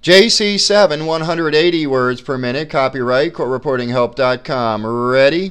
JC7, 180 words per minute, copyright, courtreportinghelp.com. Ready?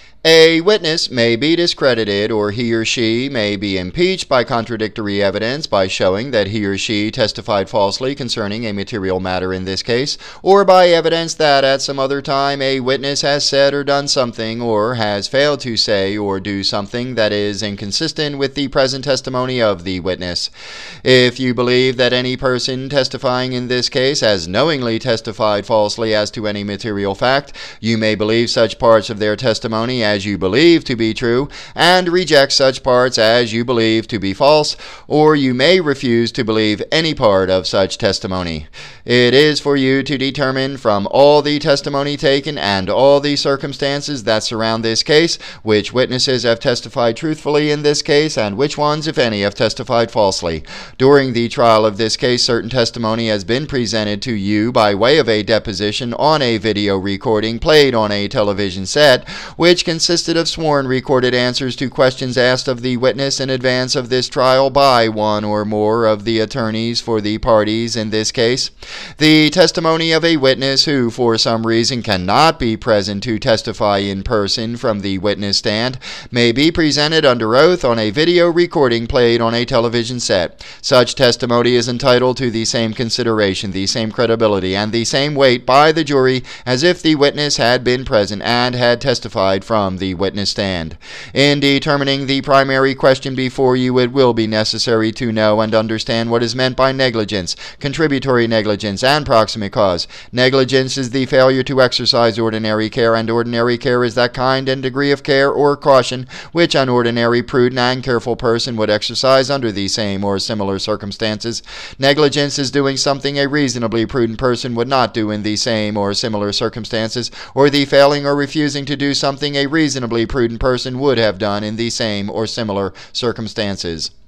A witness may be discredited, or he or she may be impeached by contradictory evidence by showing that he or she testified falsely concerning a material matter in this case, or by evidence that at some other time a witness has said or done something, or has failed to say or do something that is inconsistent with the present testimony of the witness. If you believe that any person testifying in this case has knowingly testified falsely as to any material fact, you may believe such parts of their testimony as you believe to be true, and reject such parts as you believe to be false, or you may refuse to believe any part of such testimony. It is for you to determine from all the testimony taken and all the circumstances that surround this case, which witnesses have testified truthfully in this case, and which ones, if any, have testified falsely. During the trial of this case, certain testimony has been presented to you by way of a deposition on a video recording played on a television set, which consisted of sworn recorded answers to questions asked of the witness in advance of this trial by one or more of the attorneys for the parties in this case. The testimony of a witness who, for some reason, cannot be present to testify in person from the witness stand may be presented under oath on a video recording played on a television set. Such testimony is entitled to the same consideration, the same credibility, and the same weight by the jury as if the witness had been present and had testified from the witness stand. In determining the primary question before you, it will be necessary to know and understand what is meant by negligence, contributory negligence, and proximate cause. Negligence is the failure to exercise ordinary care, and ordinary care is that kind and degree of care or caution which an ordinary, prudent, and careful person would exercise under the same or similar circumstances. Negligence is doing something a reasonably prudent person would not do in the same or similar circumstances, or the failing or refusing to do something a reasonably prudent person would have done in the same or similar circumstances.